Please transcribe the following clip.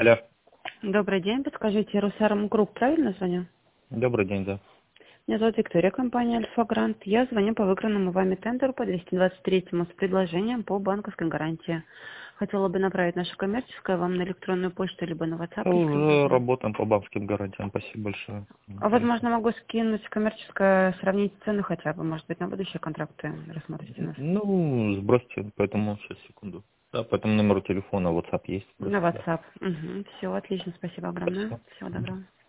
Алло. Добрый день, подскажите, Русарм Групп, правильно звоню? Добрый день, да. Меня зовут Виктория, компания Альфа Грант. Я звоню по выигранному вами тендеру по 223-му с предложением по банковской гарантии. Хотела бы направить нашу коммерческую вам на электронную почту, либо на WhatsApp, если Уже удобно. работаем по банковским гарантиям. Спасибо большое. Возможно, могу скинуть коммерческое, сравнить цены хотя бы, может быть, на будущие контракты рассмотрите нас. Ну, сбросьте, поэтому сейчас, секунду. Да, по этому номеру телефона WhatsApp есть. На Сбросьте, да. WhatsApp. Угу. Все, отлично, спасибо огромное. Спасибо. Всего доброго.